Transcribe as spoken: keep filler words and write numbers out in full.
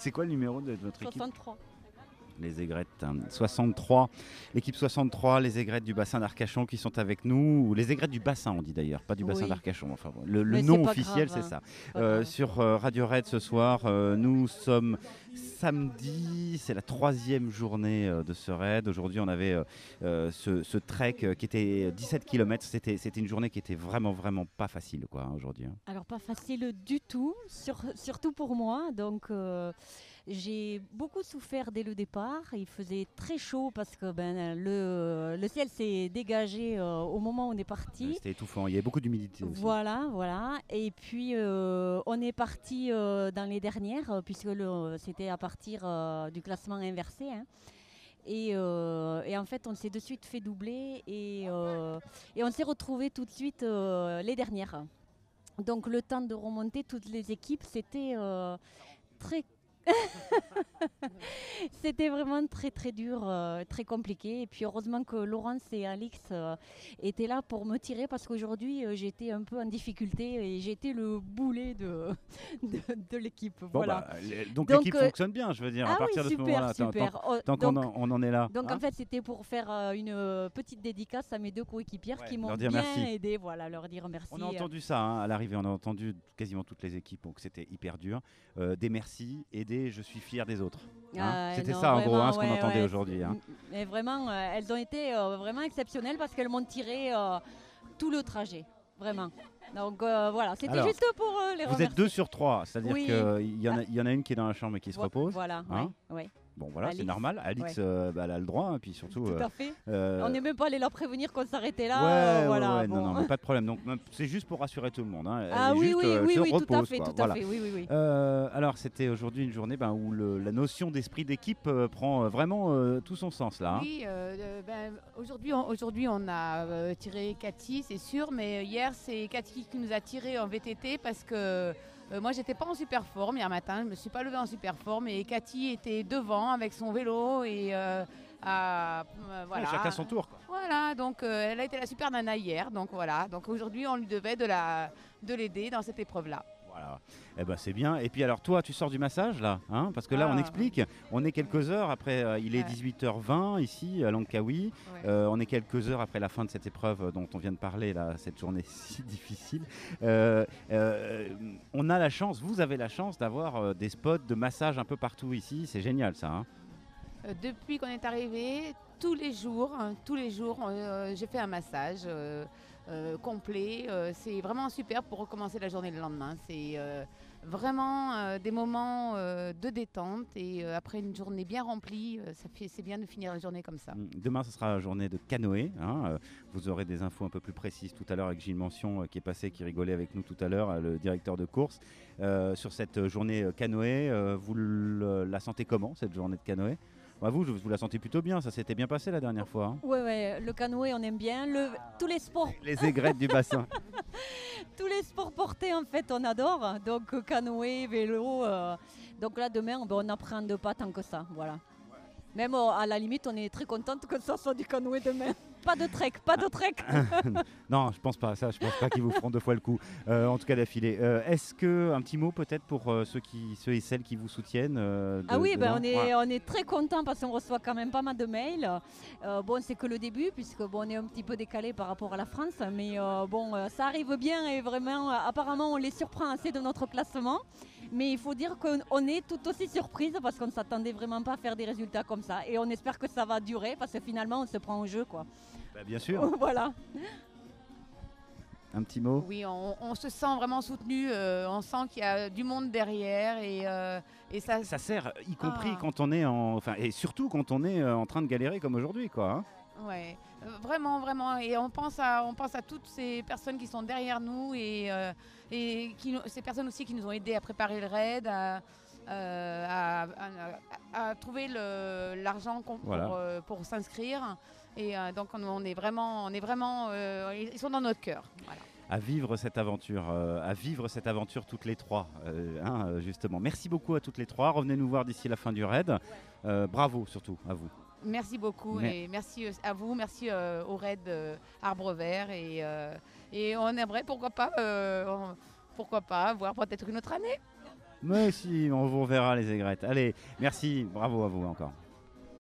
C'est quoi le numéro de votre équipe? soixante-trois. Les aigrettes, hein. soixante-trois, l'équipe soixante-trois, les aigrettes du bassin d'Arcachon qui sont avec nous, ou les aigrettes du bassin on dit d'ailleurs, pas du bassin Oui. d'Arcachon, enfin le, le Mais nom c'est pas officiel grave, c'est ça. hein. Pas Euh, grave. sur euh, Radio Red ce soir, euh, nous sommes samedi, c'est la troisième journée euh, de ce raid. Aujourd'hui on avait euh, euh, ce, ce trek euh, qui était dix-sept kilomètres, c'était, c'était une journée qui était vraiment vraiment pas facile quoi hein, aujourd'hui. Hein. Alors pas facile du tout, sur- surtout pour moi. Donc euh, j'ai beaucoup souffert dès le départ. Il faisait très chaud parce que ben, le, le ciel s'est dégagé euh, au moment où on est Euh, parti. C'était étouffant, il y avait beaucoup d'humidité aussi. Voilà, voilà. Et puis euh, on est parti euh, dans les dernières, euh, puisque le- c'était à partir euh, du classement inversé. Hein. Et, euh, et en fait, on s'est de suite fait doubler et, euh, et on s'est retrouvé tout de suite euh, les dernières. Donc le temps de remonter toutes les équipes, c'était euh, très c'était vraiment très très dur, euh, très compliqué. Et puis heureusement que Laurence et Alix euh, étaient là pour me tirer parce qu'aujourd'hui euh, j'étais un peu en difficulté et j'étais le boulet de, de, de l'équipe. Bon, Voilà. bah, les- donc, Donc, l'équipe euh, fonctionne bien, je veux dire, à Ah partir oui, de ce moment-là. super, tant- tant- super. Oh, Tant qu'on donc, en, on en est là. donc hein. en fait c'était pour faire euh, une euh, petite dédicace à mes deux coéquipières Ouais, qui m'ont leur dire bien merci. aidé. Voilà, leur dire merci. On a entendu ça hein, à l'arrivée, on a entendu quasiment toutes les équipes, donc c'était hyper dur. Euh, des merci et des je suis fier des autres. hein. Ah, C'était non, ça en gros vraiment, hein, ce qu'on ouais, entendait ouais. aujourd'hui. hein. Mais vraiment, euh, elles ont été euh, vraiment exceptionnelles parce qu'elles m'ont tiré euh, tout le trajet, vraiment. Donc euh, voilà, c'était Alors, juste pour euh, les Vous remercier. êtes deux sur trois, c'est-à-dire Oui. qu'il y, en a- il y en a une qui est dans la chambre et qui se Vo- repose. Voilà, hein. ouais, ouais, Bon voilà, c'est Alix, normal. Alix, ouais. euh, bah, elle a le droit, et puis surtout. tout euh, à fait. euh, On n'est même pas allé leur prévenir qu'on s'arrêtait là. ouais, euh, ouais, voilà, ouais, non, bon. non, mais pas de problème. Donc même, c'est juste pour rassurer tout le monde. hein. Elle Ah est oui, juste, oui, euh, oui, se oui, tout à repose, fait, quoi. tout Voilà. à fait, oui, oui, oui. Euh, alors c'était aujourd'hui une journée ben, où le- la notion d'esprit d'équipe euh, prend euh, vraiment euh, tout son sens là. hein. Oui, euh, euh, ben, aujourd'hui, on, aujourd'hui on a euh, tiré Cathy, c'est sûr, mais hier c'est Cathy qui nous a tiré en V T T parce que euh, moi j'étais pas en super forme hier matin, je me suis pas levée en super forme et Cathy était devant avec son vélo et euh, à, euh, voilà. Ouais, chacun son tour. quoi. Voilà, donc euh, elle a été la super nana hier, donc voilà, donc aujourd'hui on lui devait de la de l'aider dans cette épreuve-là. Voilà. Eh ben c'est bien. Et puis alors toi, tu sors du massage là, hein, parce que là on Ah. explique. On est quelques heures après. euh, il est Ouais. dix-huit heures vingt ici à Langkawi. Ouais. Euh, on est quelques heures après la fin de cette épreuve dont on vient de parler là, cette journée si difficile. Euh, euh, on a la chance, vous avez la chance d'avoir euh, des spots de massage un peu partout ici. C'est génial ça. hein. Euh, depuis qu'on est arrivé, tous les jours, hein, tous les jours, euh, j'ai fait un massage euh, euh, complet. Euh, c'est vraiment super pour recommencer la journée le lendemain. C'est euh, vraiment euh, des moments euh, de détente et euh, après une journée bien remplie, euh, ça fait, c'est bien de finir la journée comme ça. Mm. Demain, ce sera la journée de canoë. hein. Euh, Vous aurez des infos un peu plus précises tout à l'heure avec Gilles Mention euh, qui est passé, qui rigolait avec nous tout à l'heure, euh, le directeur de course. Euh, sur cette journée euh, canoë, euh, vous le- la sentez comment, cette journée de canoë? Bah, vous, je- vous la sentez plutôt bien, ça s'était bien passé la dernière fois. hein. Ouais, ouais, le canoë, on aime bien. Le, tous les sports, Les aigrettes du bassin. tous les sports portés, en fait, on adore. Donc euh, canoë, vélo. euh, donc là, demain, ben, on n'appréhende pas tant que ça, voilà. Même euh, à la limite, on est très contente que ça soit du canoë demain. Pas de trek, pas de trek. Non, je pense pas à ça. Je pense pas qu'ils vous feront deux fois le coup. Euh, en tout cas d'affilée. Euh, Est-ce que un petit mot peut-être pour euh, ceux qui, ceux et celles qui vous soutiennent euh, de- Ah oui, ben dedans on est, Ouais. on est très content parce qu'on reçoit quand même pas mal de mails. Euh, bon, c'est que le début puisque bon, on est un petit peu décalé par rapport à la France, mais euh, bon, euh, ça arrive bien et vraiment, euh, apparemment, on les surprend assez de notre classement. Mais il faut dire qu'on on est tout aussi surprise parce qu'on ne s'attendait vraiment pas à faire des résultats comme ça. Et on espère que ça va durer parce que finalement, on se prend au jeu, quoi. Bah, bien sûr. Voilà. Un petit mot. Oui, on, on se sent vraiment soutenu, euh, on sent qu'il y a du monde derrière et, euh, et ça, Ça sert, y compris Ah. quand on est en, enfin, et surtout quand on est euh, en train de galérer comme aujourd'hui, quoi. hein. Ouais, euh, vraiment, vraiment. Et on pense à, on pense à toutes ces personnes qui sont derrière nous et, euh, et qui, nous- ces personnes aussi qui nous ont aidés à préparer le raid, à, euh, à, à- à trouver le- l'argent qu'on- Voilà. pour, euh, pour s'inscrire. Et euh, donc on, on est vraiment, on est vraiment, euh, ils sont dans notre cœur. Voilà. À vivre cette aventure, euh, à vivre cette aventure toutes les trois, euh, hein, euh, justement. Merci beaucoup à toutes les trois. Revenez nous voir d'ici la fin du raid. Euh, bravo surtout à vous. Merci beaucoup Mais- et merci euh, à vous, merci euh, au raid euh, Arbre Vert et, euh, et on aimerait pourquoi pas, euh, on- pourquoi pas voir peut-être une autre année. Mais si, on vous reverra les aigrettes. Allez, merci, bravo à vous encore.